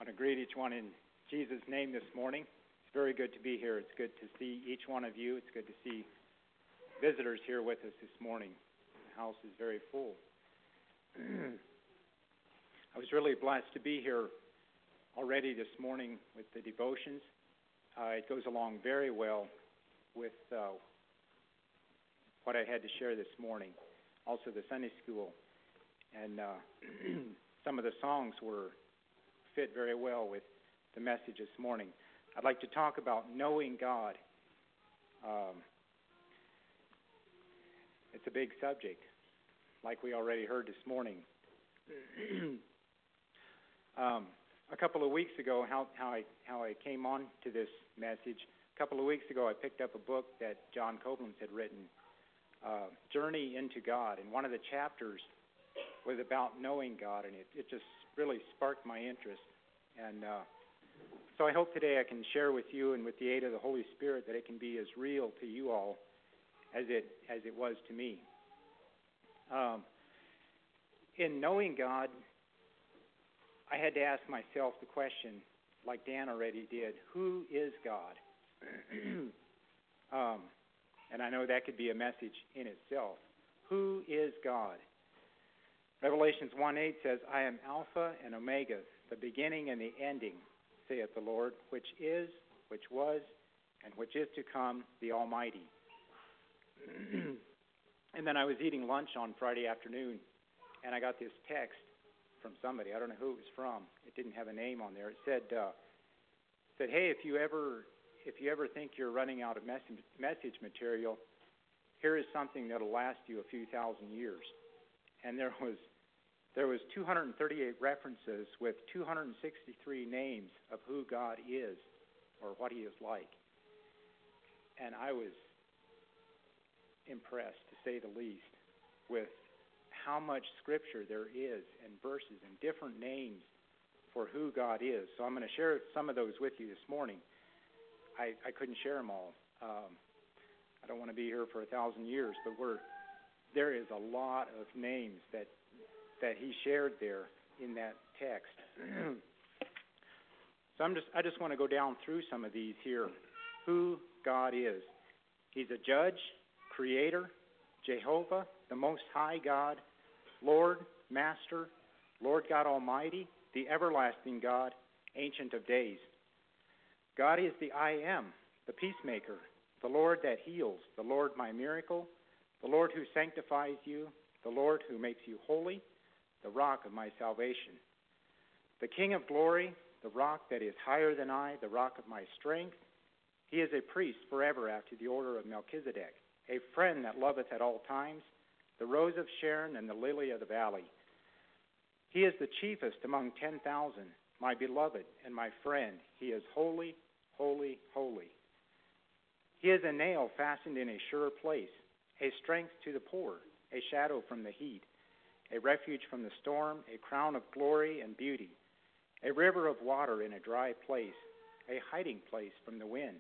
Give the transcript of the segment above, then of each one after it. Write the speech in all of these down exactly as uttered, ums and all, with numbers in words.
I want to greet each one in Jesus' name this morning. It's very good to be here. It's good to see each one of you. It's good to see visitors here with us this morning. The house is very full. I was really blessed to be here already this morning with the devotions. Uh, it goes along very well with uh, what I had to share this morning. Also the Sunday school. And uh, some of the songs were fit very well with the message this morning. I'd like to talk about knowing God. Um, it's a big subject, like we already heard this morning. um, a couple of weeks ago, how, how I how I came on to this message. A couple of weeks ago, I picked up a book that John Koblenz had written, uh, Journey into God, and one of the chapters was about knowing God, and it, it just really sparked my interest. And uh, so I hope today I can share with you, and with the aid of the Holy Spirit, that it can be as real to you all as it as it was to me. Um, in knowing God, I had to ask myself the question, like Dan already did, who is God? um, and I know that could be a message in itself. Who is God? Revelations one eight says, I am Alpha and Omega, the beginning and the ending, saith the Lord, which is, which was, and which is to come, the Almighty. And then I was eating lunch on Friday afternoon, and I got this text from somebody. I don't know who it was from. It didn't have a name on there. It said, uh, said, hey, if you ever if you ever think you're running out of message, message material, here is something that'll last you a few thousand years. And there was there was two hundred thirty-eight references with two hundred sixty-three names of who God is or what he is like. And I was impressed, to say the least, with how much scripture there is and verses and different names for who God is. So I'm going to share some of those with you this morning. I, I couldn't share them all. Um, I don't want to be here for a thousand years, but we're there is a lot of names that that he shared there in that text. So I'm just I just want to go down through some of these here. Who God is. He's a judge, creator, Jehovah, the Most High God, Lord, Master, Lord God Almighty, the everlasting God, Ancient of Days. God is the I Am, the peacemaker, the Lord that heals, the Lord my miracle, the Lord who sanctifies you, the Lord who makes you holy, the rock of my salvation. The King of glory, the rock that is higher than I, the rock of my strength. He is a priest forever after the order of Melchizedek, a friend that loveth at all times, the rose of Sharon and the lily of the valley. He is the chiefest among ten thousand, my beloved and my friend. He is holy, holy, holy. He is a nail fastened in a sure place, a strength to the poor, a shadow from the heat, a refuge from the storm, a crown of glory and beauty, a river of water in a dry place, a hiding place from the wind.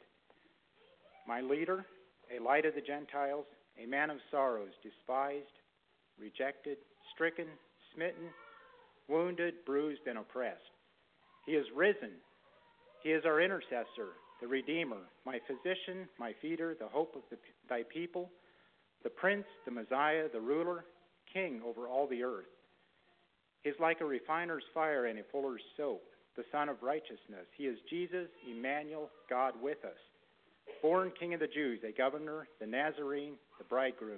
My leader, a light of the Gentiles, a man of sorrows, despised, rejected, stricken, smitten, wounded, bruised, and oppressed. He is risen. He is our intercessor, the Redeemer, my physician, my feeder, the hope of the, thy people, the Prince, the Messiah, the ruler, King over all the earth. He is like a refiner's fire and a fuller's soap, the Son of righteousness. He is Jesus, Emmanuel, God with us. Born King of the Jews, a governor, the Nazarene, the bridegroom.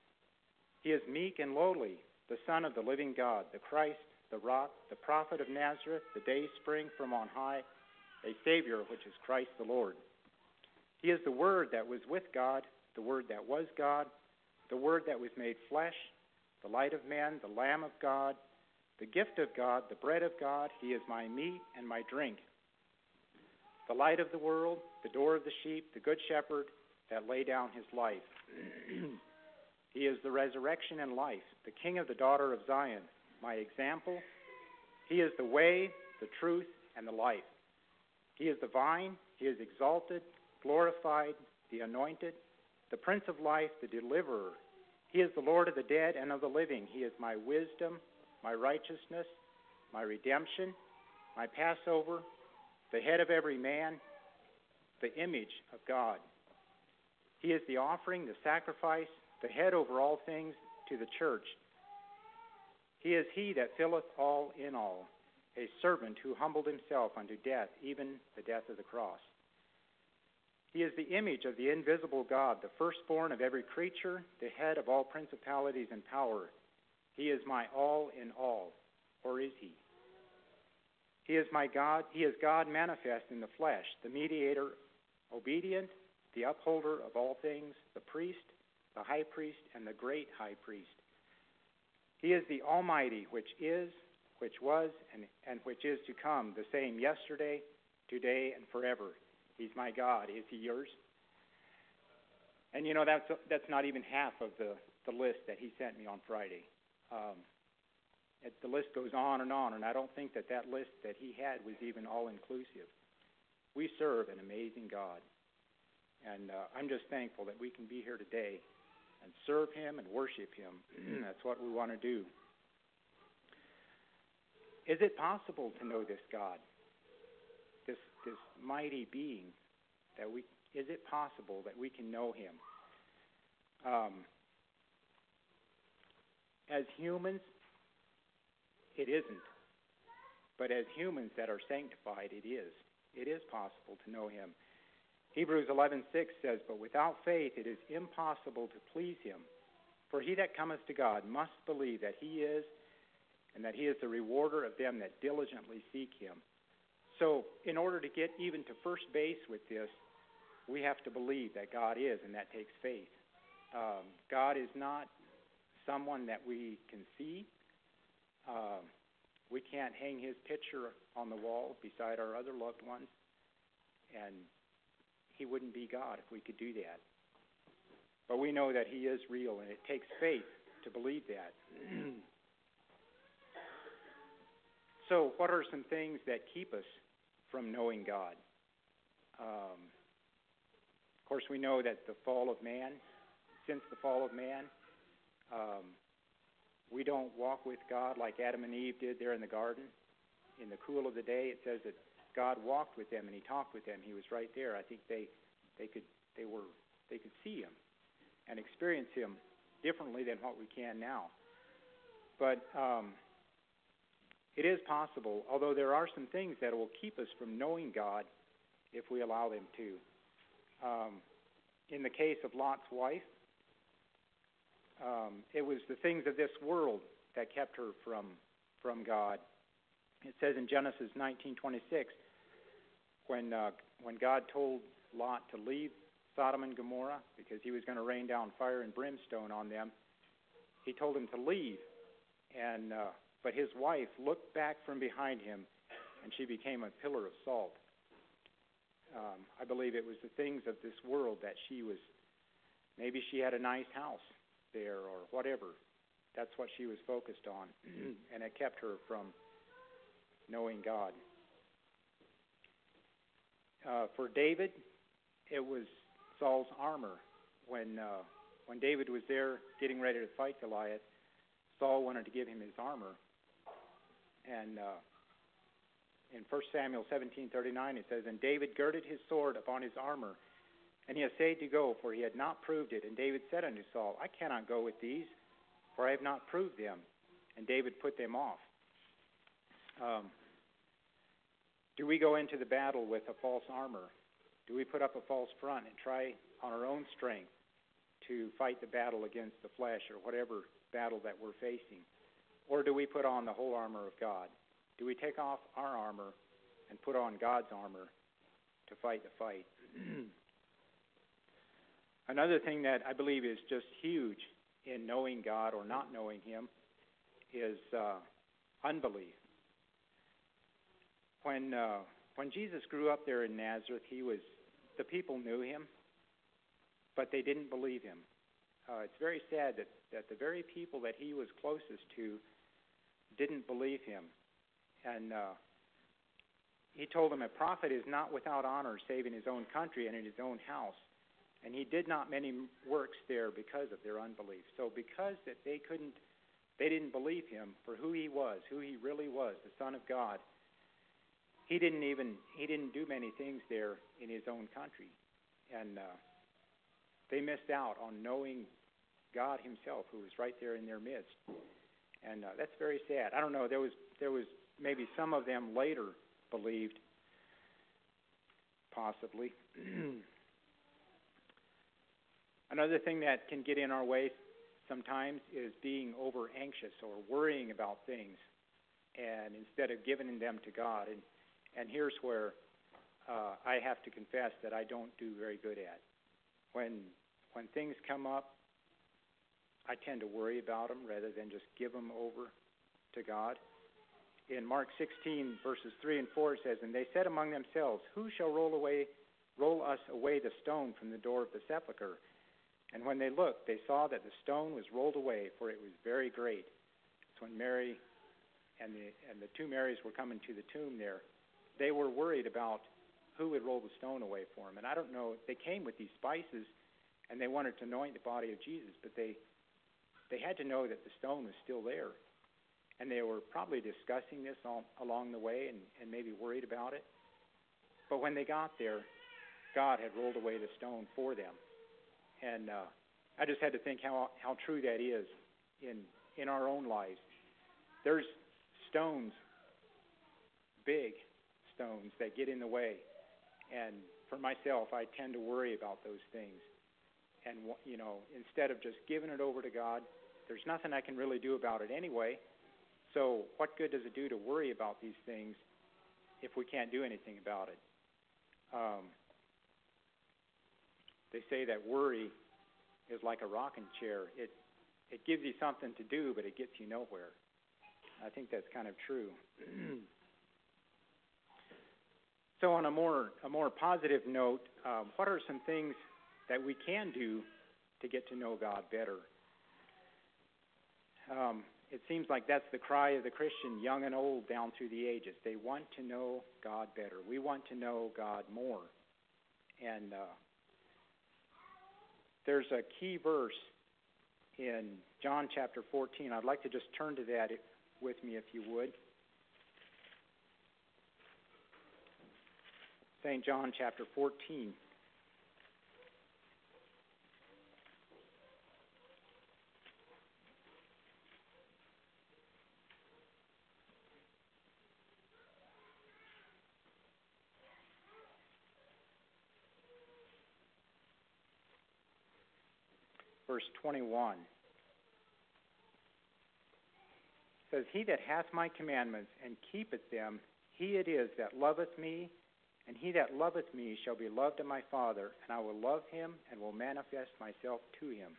He is meek and lowly, the Son of the living God, the Christ, the rock, the prophet of Nazareth, the day spring from on high, a Savior, which is Christ the Lord. He is the Word that was with God, the Word that was God, the Word that was made flesh, the light of man, the Lamb of God, the gift of God, the bread of God. He is my meat and my drink. The light of the world, the door of the sheep, the good shepherd that lay down his life. He is the resurrection and life, the King of the daughter of Zion, my example. He is the way, the truth, and the life. He is the vine. He is exalted, glorified, the anointed, the Prince of life, the deliverer. He is the Lord of the dead and of the living. He is my wisdom, my righteousness, my redemption. my Passover, the head of every man, the image of God. He is the offering, the sacrifice, the head over all things to the church. He is he that filleth all in all, a servant who humbled himself unto death, even the death of the cross. He is the image of the invisible God, the firstborn of every creature, the head of all principalities and power. He is my all in all, or is he? He is my God. He is God manifest in the flesh, the mediator, obedient, the upholder of all things, the priest, the high priest, and the great high priest. He is the Almighty, which is, which was, and, and which is to come, the same yesterday, today, and forever. He's my God. Is he yours? And you know, that's that's not even half of the, the list that he sent me on Friday. Um, it, the list goes on and on, and I don't think that that list that he had was even all-inclusive. We serve an amazing God, and uh, I'm just thankful that we can be here today and serve him and worship him. That's what we want to do. Is it possible to know this God, this this mighty being? That we is it possible that we can know him? Um, as humans, it isn't. But as humans that are sanctified, it is. It is possible to know him. Hebrews eleven six says, "But without faith it is impossible to please him. For he that cometh to God must believe that he is, and that he is the rewarder of them that diligently seek him." So in order to get even to first base with this, we have to believe that God is, and that takes faith. Um, God is not someone that we can see. Um, we can't hang his picture on the wall beside our other loved ones, and he wouldn't be God if we could do that. But we know that he is real, and it takes faith to believe that. So what are some things that keep us from knowing God? Um, of course, we know that the fall of man, since the fall of man, um, we don't walk with God like Adam and Eve did there in the garden. In the cool of the day, it says that God walked with them and he talked with them. He was right there. I think they they could they were they could see him and experience him differently than what we can now. But um, it is possible, although there are some things that will keep us from knowing God if we allow them to. Um, in the case of Lot's wife, um, it was the things of this world that kept her from from God. It says in Genesis nineteen twenty-six, when uh, when God told Lot to leave Sodom and Gomorrah because he was going to rain down fire and brimstone on them, he told him to leave, and uh, but his wife looked back from behind him, and she became a pillar of salt. Um, I believe it was the things of this world that she was, maybe she had a nice house there or whatever. That's what she was focused on, and it kept her from knowing God. Uh, for David, it was Saul's armor. When uh, when David was there getting ready to fight Goliath, Saul wanted to give him his armor. And uh, in First Samuel seventeen thirty-nine, it says, "And David girded his sword upon his armor, and he essayed to go, for he had not proved it. And David said unto Saul, I cannot go with these, for I have not proved them. And David put them off." Um, do we go into the battle with a false armor? Do we put up a false front and try on our own strength to fight the battle against the flesh or whatever battle that we're facing? Or do we put on the whole armor of God? Do we take off our armor and put on God's armor to fight the fight? Another thing that I believe is just huge in knowing God or not knowing him is uh, unbelief. When uh, when Jesus grew up there in Nazareth, he was the people knew him, but they didn't believe him. Uh, it's very sad that, that the very people that he was closest to didn't believe him. And uh, he told them, "A prophet is not without honor, save in his own country and in his own house." And he did not many works there because of their unbelief. So because that they couldn't, they didn't believe him for who he was, who he really was, the Son of God. he didn't even he didn't do many things there in his own country, and uh, they missed out on knowing God Himself, who was right there in their midst, and uh, that's very sad. I don't know. There was there was maybe some of them later believed, possibly. Another thing that can get in our way sometimes is being over anxious or worrying about things, and instead of giving them to God. And and here's where uh, I have to confess that I don't do very good at. When when things come up, I tend to worry about them rather than just give them over to God. In Mark sixteen, verses three and four, it says, "And they said among themselves, Who shall roll away, roll us away the stone from the door of the sepulchre? And when they looked, they saw that the stone was rolled away, for it was very great." It's when Mary and the and the two Marys were coming to the tomb there. They were worried about who would roll the stone away for them. And I don't know, they came with these spices, and they wanted to anoint the body of Jesus, but they they had to know that the stone was still there. And they were probably discussing this all, along the way and, and maybe worried about it. But when they got there, God had rolled away the stone for them. And uh, I just had to think how how true that is in in our own lives. There's stones, big stones, that get in the way. And for myself, I tend to worry about those things. And, you know, instead of just giving it over to God, there's nothing I can really do about it anyway. So what good does it do to worry about these things if we can't do anything about it? Um, they say that worry is like a rocking chair. It it gives you something to do, but it gets you nowhere. I think that's kind of true. So on a more a more positive note, um, what are some things that we can do to get to know God better? Um, it seems like that's the cry of the Christian, young and old, down through the ages. They want to know God better. We want to know God more. And uh, there's a key verse in John chapter fourteen. I'd like to just turn to that with me, if you would. Saint John chapter fourteen. Verse twenty-one says, "He that hath my commandments and keepeth them, he it is that loveth me, and he that loveth me shall be loved of my Father, and I will love him and will manifest myself to him."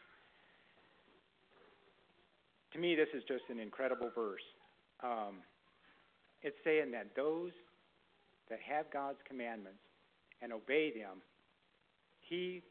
To me, this is just an incredible verse. Um, it's saying that those that have God's commandments and obey them, He,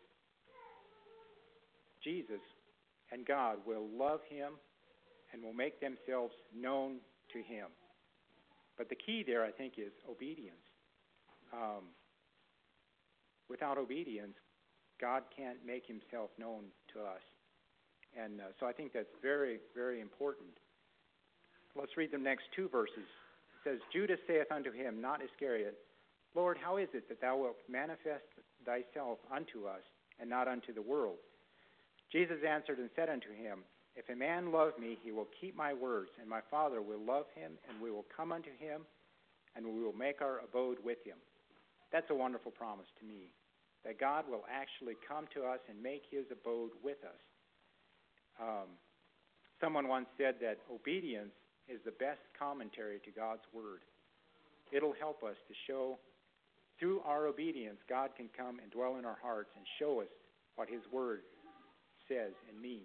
Jesus, and God will love him and will make themselves known to him. But the key there, I think, is obedience. Um, without obedience, God can't make himself known to us. And uh, so I think that's very, very important. Let's read the next two verses. It says, "Judas saith unto him, not Iscariot, Lord, how is it that thou wilt manifest thyself unto us, and not unto the world? Jesus answered and said unto him, If a man love me, he will keep my words, and my Father will love him, and we will come unto him, and we will make our abode with him." That's a wonderful promise to me, that God will actually come to us and make his abode with us. Um, someone once said that obedience is the best commentary to God's word. It'll help us to show, through our obedience, God can come and dwell in our hearts and show us what his word says and means.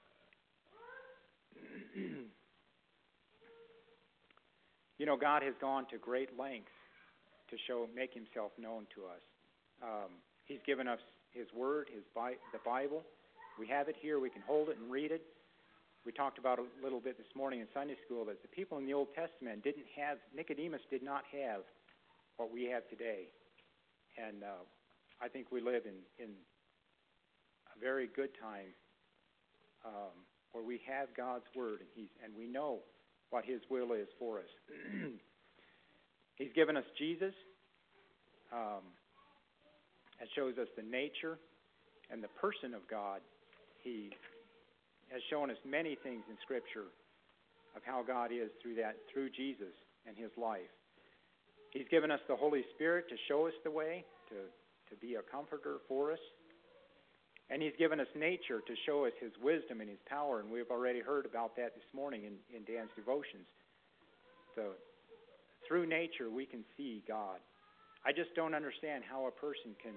You know, God has gone to great lengths to show, make himself known to us. Um, he's given us his word, his Bi- the Bible. We have it here. We can hold it and read it. We talked about a little bit this morning in Sunday school that the people in the Old Testament didn't have, Nicodemus did not have what we have today. And uh, I think we live in, in a very good time um, where we have God's word, and, he's, and we know what his will is for us. He's given us Jesus. Um, it shows us the nature and the person of God. He has shown us many things in Scripture of how God is through that, through Jesus and His life. He's given us the Holy Spirit to show us the way, to, to be a comforter for us. And He's given us nature to show us His wisdom and His power, and we've already heard about that this morning in, in Dan's devotions. So through nature we can see God. I just don't understand how a person can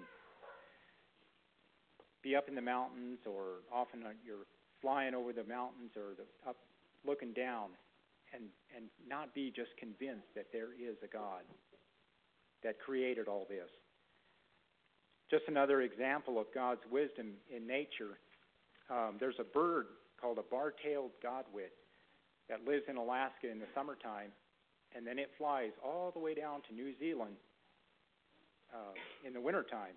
be up in the mountains, or often you're flying over the mountains or the, up looking down, and, and not be just convinced that there is a God that created all this. Just another example of God's wisdom in nature. Um, there's a bird called a bar-tailed godwit that lives in Alaska in the summertime, and then it flies all the way down to New Zealand uh, in the wintertime.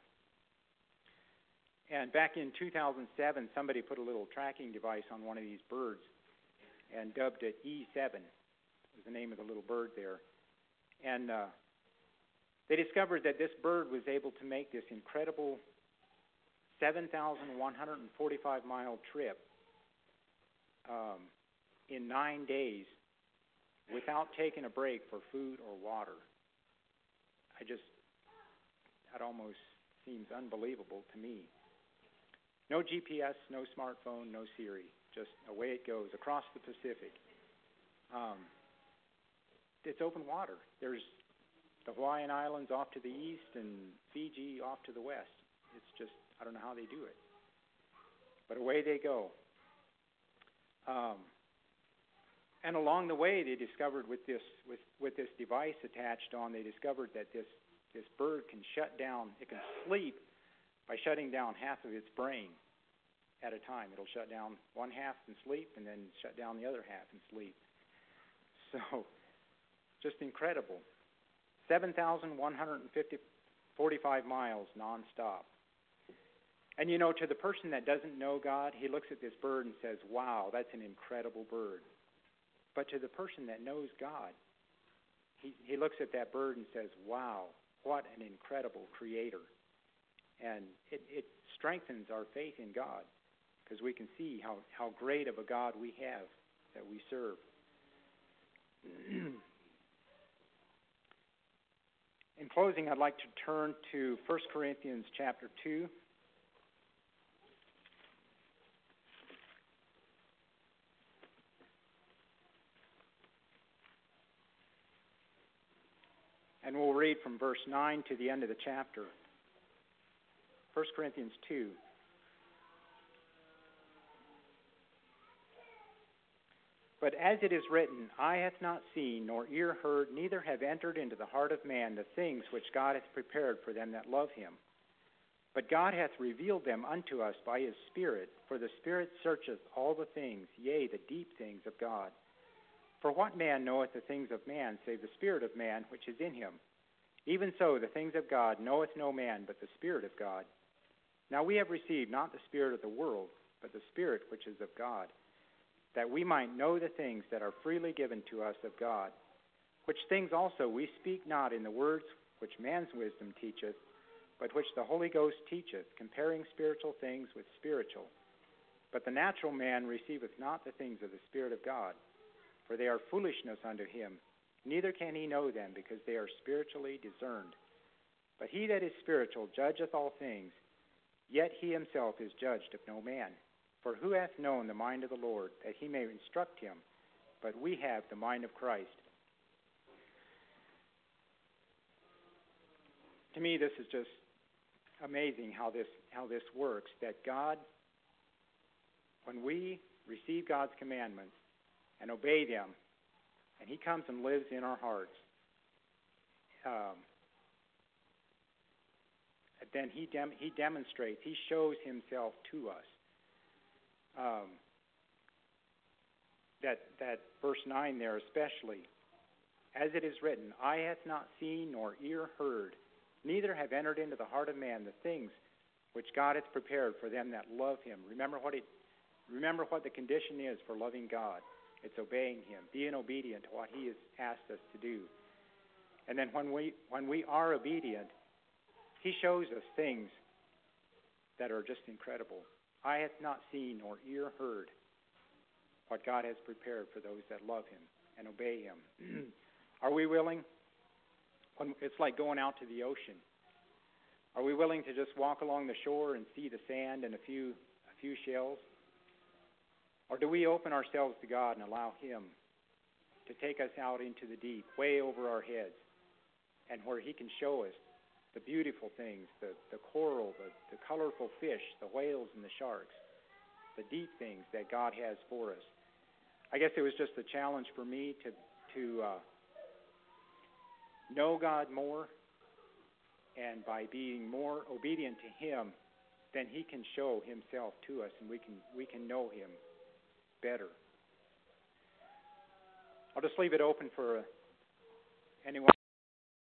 And back in two thousand seven, somebody put a little tracking device on one of these birds and dubbed it E seven, was the name of the little bird there. And uh, they discovered that this bird was able to make this incredible seven thousand one hundred forty-five mile trip um, in nine days without taking a break for food or water. I just, that almost seems unbelievable to me. No G P S, no smartphone, no Siri, just away it goes across the Pacific. Um, it's open water. There's the Hawaiian Islands off to the east and Fiji off to the west. It's just, I don't know how they do it. But away they go. Um, and along the way, they discovered with this with, with this device attached on, they discovered that this, this bird can shut down, it can sleep by shutting down half of its brain at a time. It'll shut down one half and sleep, and then shut down the other half and sleep. So, just incredible. seven thousand one hundred forty-five miles nonstop. And you know, to the person that doesn't know God, he looks at this bird and says, wow, that's an incredible bird. But to the person that knows God, he, he looks at that bird and says, wow, what an incredible creator. And it, it strengthens our faith in God, because we can see how, how great of a God we have that we serve. In closing, I'd like to turn to First Corinthians chapter two. And we'll read from verse nine to the end of the chapter. First Corinthians two. But as it is written, eye hath not seen, nor ear heard, neither have entered into the heart of man the things which God hath prepared for them that love him. But God hath revealed them unto us by his Spirit, for the Spirit searcheth all the things, yea, the deep things of God. For what man knoweth the things of man, save the Spirit of man which is in him? Even so, the things of God knoweth no man, but the Spirit of God. Now we have received not the spirit of the world, but the Spirit which is of God, that we might know the things that are freely given to us of God, which things also we speak not in the words which man's wisdom teacheth, but which the Holy Ghost teacheth, comparing spiritual things with spiritual. But the natural man receiveth not the things of the Spirit of God, for they are foolishness unto him, neither can he know them, because they are spiritually discerned. But he that is spiritual judgeth all things, yet he himself is judged of no man. For who hath known the mind of the Lord, that he may instruct him? But we have the mind of Christ. To me, this is just amazing how this how this works, that God, when we receive God's commandments and obey them, and he comes and lives in our hearts, um, then he dem- he demonstrates, he shows himself to us. Um, that that verse nine there especially, as it is written, eye hath not seen nor ear heard, neither have entered into the heart of man the things which God hath prepared for them that love him. Remember what it, remember what the condition is for loving God. It's obeying him, being obedient to what he has asked us to do. And then when we when we are obedient, He shows us things that are just incredible. Eye hath not seen nor ear heard what God has prepared for those that love Him and obey Him. Are we willing? When it's like going out to the ocean. Are we willing to just walk along the shore and see the sand and a few a few shells? Or do we open ourselves to God and allow Him to take us out into the deep, way over our heads, and where He can show us the beautiful things, the, the coral, the, the colorful fish, the whales and the sharks, the deep things that God has for us? I guess it was just a challenge for me to to uh, know God more, and by being more obedient to Him, then He can show Himself to us, and we can we can know Him better. I'll just leave it open for uh, anyone.